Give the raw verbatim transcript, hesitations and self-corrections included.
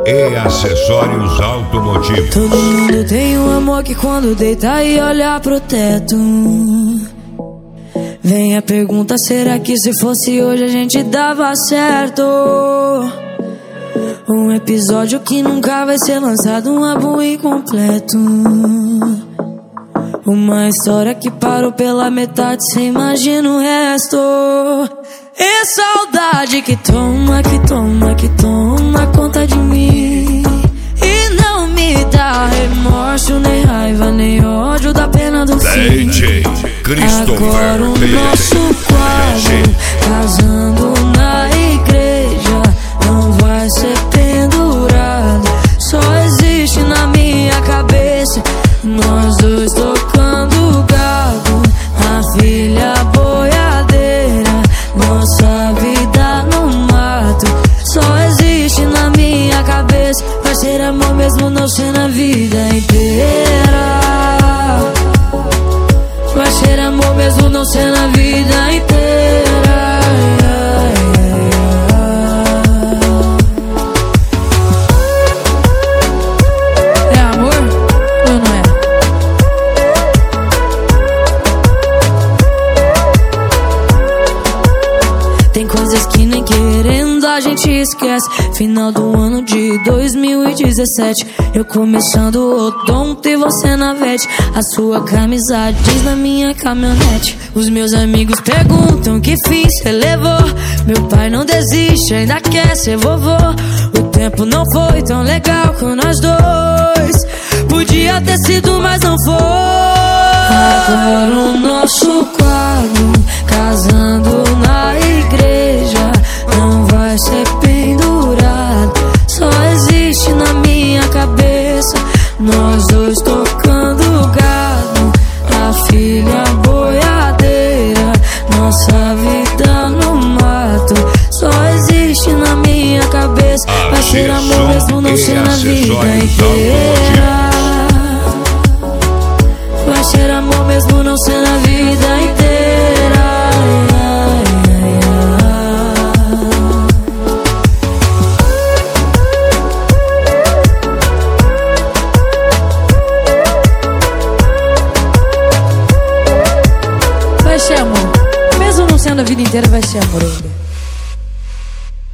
e acessórios automotivos. Todo mundo tem um amor que quando deita e olha pro teto, vem a pergunta, será que se fosse hoje a gente dava certo? Um episódio que nunca vai ser lançado, um álbum incompleto. Uma história que parou pela metade, cê imagina o resto. E saudade que toma, que toma, que toma conta de mim. E não me dá remorso, nem raiva, nem ódio da pena do fim. D J Christopher. Agora o nosso quadro, casando na igreja, não vai ser pendurado. Só existe na minha cabeça nós dois tocando gado, a filha boiadeira, nossa vida no mato. Só existe na minha cabeça, vai ser amor mesmo não ser na vida inteira. Vai ser amor mesmo não ser na vida inteira. É amor ou não é? Tem coisas que nem querendo a gente esquece. Final do ano de dois mil e dezessete, eu começando o odonto e você na vete. A sua camisa diz na minha caminhonete. Os meus amigos perguntam que fiz, cê levou. Meu pai não desiste, ainda quer ser vovô. O tempo não foi tão legal com nós dois. Podia ter sido, mas não foi. Agora o nosso quadro, casando na igreja, não vai ser pendurado. Só existe na minha cabeça nós dois tocando gado, a filha boiadeira, nossa vida no mato. Só existe na minha cabeça, vai ser amor mesmo não ser na vida inteira. Vai ser amor mesmo não ser na vida inteira. Vai ser amor, mesmo não sendo a vida inteira, vai ser amor ainda.